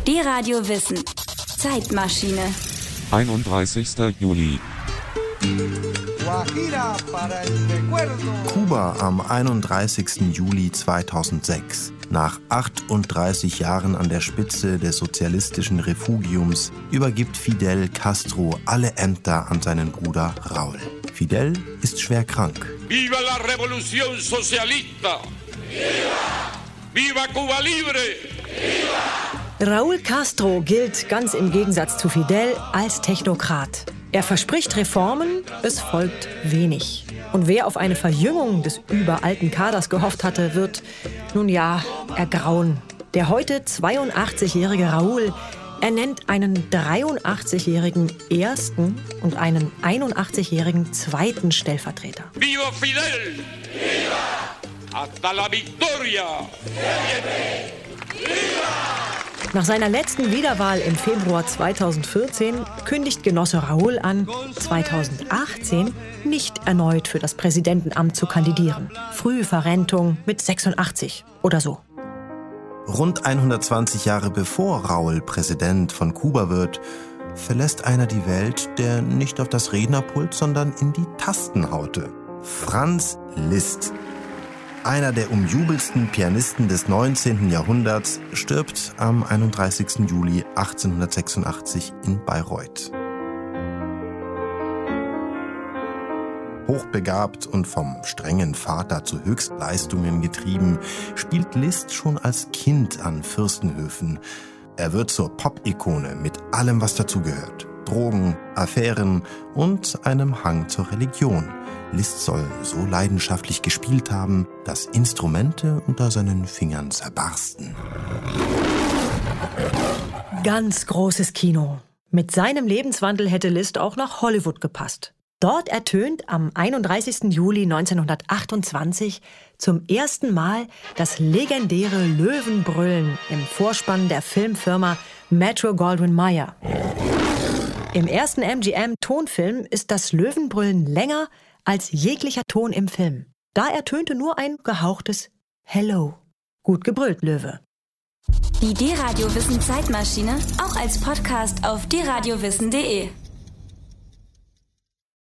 D-Radio Wissen. Zeitmaschine. 31. Juli. Kuba am 31. Juli 2006. Nach 38 Jahren an der Spitze des sozialistischen Refugiums übergibt Fidel Castro alle Ämter an seinen Bruder Raúl. Fidel ist schwer krank. Viva la revolución socialista! Viva! Viva Cuba libre! Viva! Raúl Castro gilt, ganz im Gegensatz zu Fidel, als Technokrat. Er verspricht Reformen, es folgt wenig. Und wer auf eine Verjüngung des überalten Kaders gehofft hatte, wird, nun ja, ergrauen. Der heute 82-jährige Raúl ernennt einen 83-jährigen ersten und einen 81-jährigen zweiten Stellvertreter. Viva Fidel! Viva! Hasta la victoria! Viva! Nach seiner letzten Wiederwahl im Februar 2014 kündigt Genosse Raúl an, 2018 nicht erneut für das Präsidentenamt zu kandidieren. Frühverrentung mit 86 oder so. Rund 120 Jahre bevor Raúl Präsident von Kuba wird, verlässt einer die Welt, der nicht auf das Rednerpult, sondern in die Tasten haute. Franz Liszt. Einer der umjubelsten Pianisten des 19. Jahrhunderts stirbt am 31. Juli 1886 in Bayreuth. Hochbegabt und vom strengen Vater zu Höchstleistungen getrieben, spielt Liszt schon als Kind an Fürstenhöfen. Er wird zur Pop-Ikone mit allem, was dazugehört. Drogen, Affären und einem Hang zur Religion. Liszt soll so leidenschaftlich gespielt haben, dass Instrumente unter seinen Fingern zerbarsten. Ganz großes Kino. Mit seinem Lebenswandel hätte Liszt auch nach Hollywood gepasst. Dort ertönt am 31. Juli 1928 zum ersten Mal das legendäre Löwenbrüllen im Vorspann der Filmfirma Metro-Goldwyn-Mayer. Im ersten MGM-Tonfilm ist das Löwenbrüllen länger als jeglicher Ton im Film. Da ertönte nur ein gehauchtes Hello. Gut gebrüllt, Löwe. Die D-Radio Wissen Zeitmaschine auch als Podcast auf dradiowissen.de.